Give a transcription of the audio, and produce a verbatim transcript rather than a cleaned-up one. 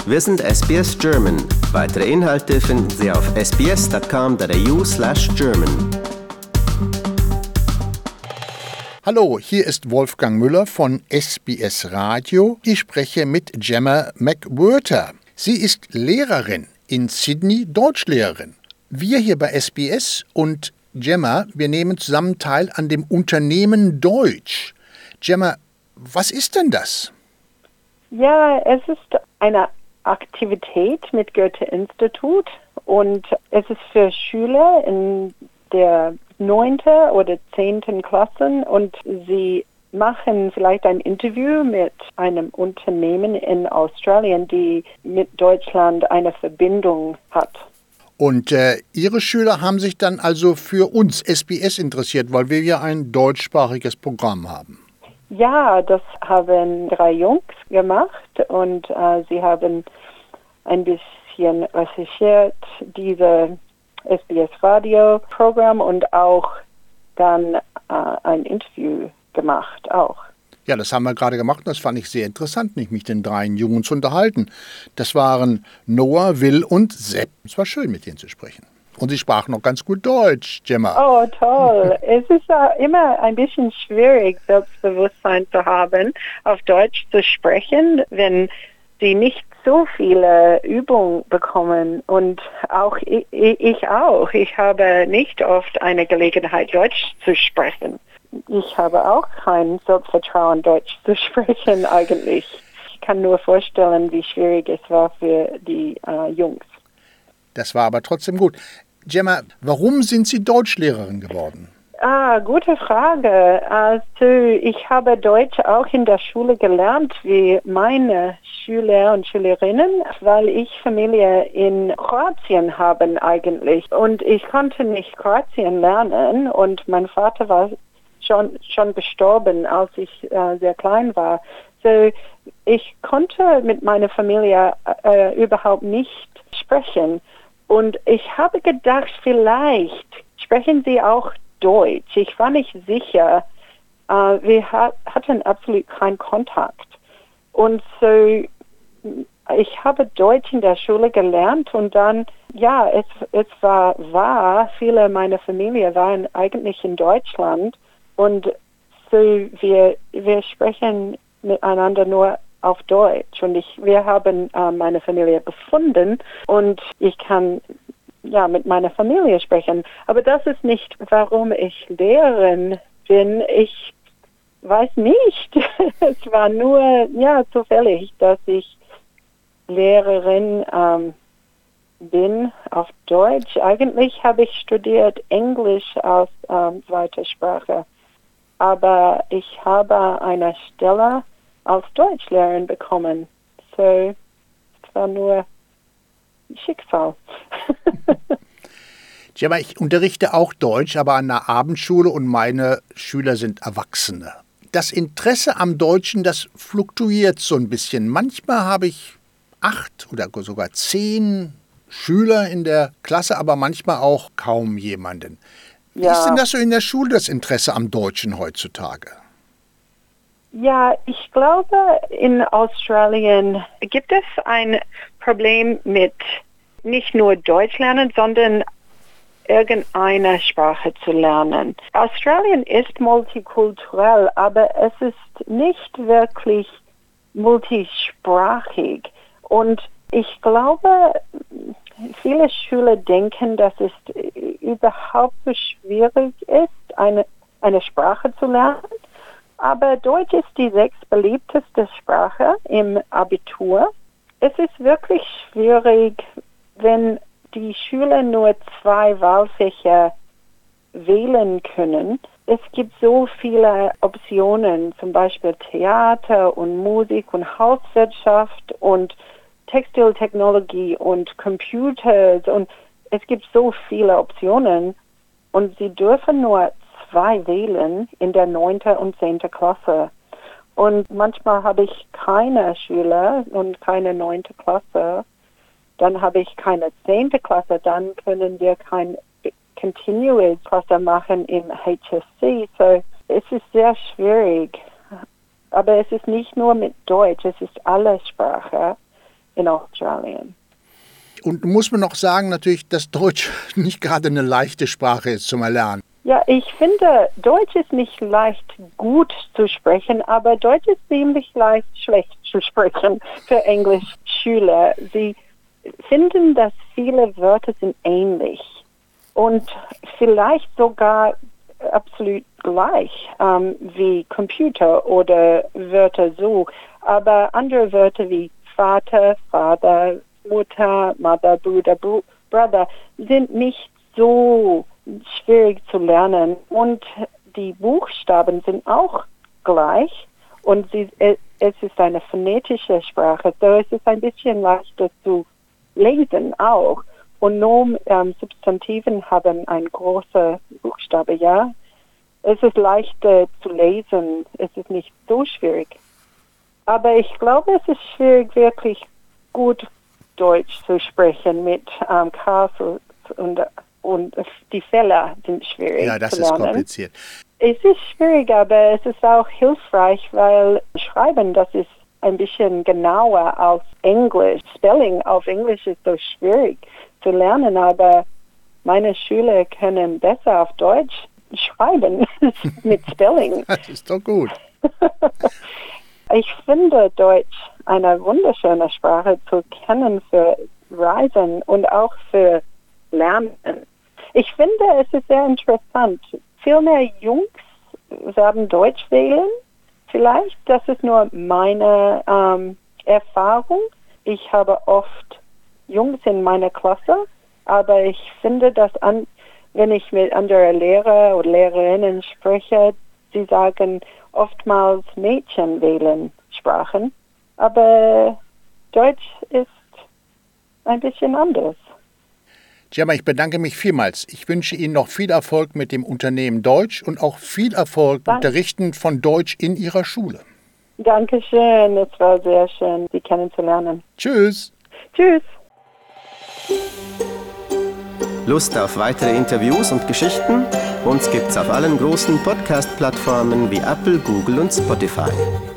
Wir sind S B S German. Weitere Inhalte finden Sie auf s b s dot com dot a u slash German. Hallo, hier ist Wolfgang Müller von S B S Radio. Ich spreche mit Gemma McWhirter. Sie ist Lehrerin in Sydney, Deutschlehrerin. Wir hier bei S B S und Gemma, wir nehmen zusammen teil an dem Unternehmen Deutsch. Gemma, was ist denn das? Ja, es ist eine Aktivität mit Goethe-Institut und es ist für Schüler in der neunten oder zehnten Klassen und sie machen vielleicht ein Interview mit einem Unternehmen in Australien, die mit Deutschland eine Verbindung hat. Und äh, Ihre Schüler haben sich dann also für uns S B S interessiert, weil wir ja ein deutschsprachiges Programm haben. Ja, das haben drei Jungs gemacht und äh, sie haben ein bisschen recherchiert, dieses S B S-Radio-Programm und auch dann äh, ein Interview gemacht auch. Ja, das haben wir gerade gemacht und das fand ich sehr interessant, mich mit den drei Jungen zu unterhalten. Das waren Noah, Will und Sepp. Es war schön, mit denen zu sprechen. Und sie sprachen noch ganz gut Deutsch, Gemma. Oh, toll. Es ist uh, immer ein bisschen schwierig, Selbstbewusstsein zu haben, auf Deutsch zu sprechen, wenn sie nicht so viele Übungen bekommen. Und auch ich, ich auch. Ich habe nicht oft eine Gelegenheit, Deutsch zu sprechen. Ich habe auch kein Selbstvertrauen, Deutsch zu sprechen eigentlich. Ich kann nur vorstellen, wie schwierig es war für die uh, Jungs. Das war aber trotzdem gut. Gemma, warum sind Sie Deutschlehrerin geworden? Ah, gute Frage. Also ich habe Deutsch auch in der Schule gelernt, wie meine Schüler und Schülerinnen, weil ich Familie in Kroatien habe eigentlich. Und ich konnte nicht Kroatien lernen und mein Vater war schon, schon gestorben, als ich äh, sehr klein war. So ich konnte mit meiner Familie äh, überhaupt nicht sprechen. Und ich habe gedacht, vielleicht sprechen Sie auch Deutsch. Ich war nicht sicher. Uh, wir hat, hatten absolut keinen Kontakt. Und so, ich habe Deutsch in der Schule gelernt und dann, ja, es, es war wahr, viele meiner Familie waren eigentlich in Deutschland und so, wir, wir sprechen miteinander nur auf Deutsch und ich, wir haben äh, meine Familie gefunden und ich kann ja mit meiner Familie sprechen. Aber das ist nicht, warum ich Lehrerin bin. Ich weiß nicht. Es war nur ja zufällig, dass ich Lehrerin ähm, bin auf Deutsch. Eigentlich habe ich studiert Englisch als ähm, zweite Sprache, aber ich habe eine Stelle als Deutschlehrerin bekommen. So, es war nur Schicksal. Ja, ich unterrichte auch Deutsch, aber an einer Abendschule und meine Schüler sind Erwachsene. Das Interesse am Deutschen, das fluktuiert so ein bisschen. Manchmal habe ich acht oder sogar zehn Schüler in der Klasse, aber manchmal auch kaum jemanden. Wie Ja. ist denn das so in der Schule, das Interesse am Deutschen heutzutage? Ja, ich glaube, in Australien gibt es ein Problem mit nicht nur Deutsch lernen, sondern irgendeine Sprache zu lernen. Australien ist multikulturell, aber es ist nicht wirklich multisprachig. Und ich glaube, viele Schüler denken, dass es überhaupt so schwierig ist, eine, eine Sprache zu lernen. Aber Deutsch ist die sechstbeliebteste Sprache im Abitur. Es ist wirklich schwierig, wenn die Schüler nur zwei Wahlfächer wählen können. Es gibt so viele Optionen, zum Beispiel Theater und Musik und Hauswirtschaft und Textiltechnologie und Computers und es gibt so viele Optionen und sie dürfen nur zwei wählen in der neunten und zehnten Klasse. Und manchmal habe ich keine Schüler und keine neunte Klasse. Dann habe ich keine zehnte Klasse. Dann können wir kein Continuous Klasse machen im H S C. So, es ist sehr schwierig. Aber es ist nicht nur mit Deutsch, es ist alle Sprache. in Australien. Und muss man noch sagen, natürlich, dass Deutsch nicht gerade eine leichte Sprache ist zum Erlernen. Ja, ich finde, Deutsch ist nicht leicht gut zu sprechen, aber Deutsch ist ziemlich leicht schlecht zu sprechen für Englischschüler. Sie finden, dass viele Wörter sind ähnlich und vielleicht sogar absolut gleich ähm, wie Computer oder Wörter so, aber andere Wörter wie Vater, Vater, Mutter, Mother, Bruder, Br- Brother sind nicht so schwierig zu lernen und die Buchstaben sind auch gleich und sie, es ist eine phonetische Sprache, so es ist ein bisschen leichter zu lesen auch. Und Nomen, ähm, Substantiven haben einen großen Buchstabe, ja. Es ist leichter zu lesen, es ist nicht so schwierig. Aber ich glaube, es ist schwierig, wirklich gut Deutsch zu sprechen mit ähm, K und, und die Fälle sind schwierig Ja, das zu ist lernen. kompliziert. Es ist schwierig, aber es ist auch hilfreich, weil Schreiben, das ist ein bisschen genauer als Englisch. Spelling auf Englisch ist so schwierig zu lernen, aber meine Schüler können besser auf Deutsch schreiben mit Spelling. Das ist doch gut. Ich finde Deutsch eine wunderschöne Sprache zu kennen für Reisen und auch für Lernen. Ich finde, es ist sehr interessant. Viel mehr Jungs werden Deutsch wählen. Vielleicht, das ist nur meine ähm, Erfahrung. Ich habe oft Jungs in meiner Klasse, aber ich finde, dass an, wenn ich mit anderen Lehrer oder Lehrerinnen spreche, sie sagen oftmals Mädchen wählen Sprachen, aber Deutsch ist ein bisschen anders. Gemma, ich bedanke mich vielmals. Ich wünsche Ihnen noch viel Erfolg mit dem Unternehmen Deutsch und auch viel Erfolg beim Unterrichten von Deutsch in Ihrer Schule. Dankeschön, es war sehr schön, Sie kennenzulernen. Tschüss. Tschüss. Lust auf weitere Interviews und Geschichten? Uns gibt's auf allen großen Podcast-Plattformen wie Apple, Google und Spotify.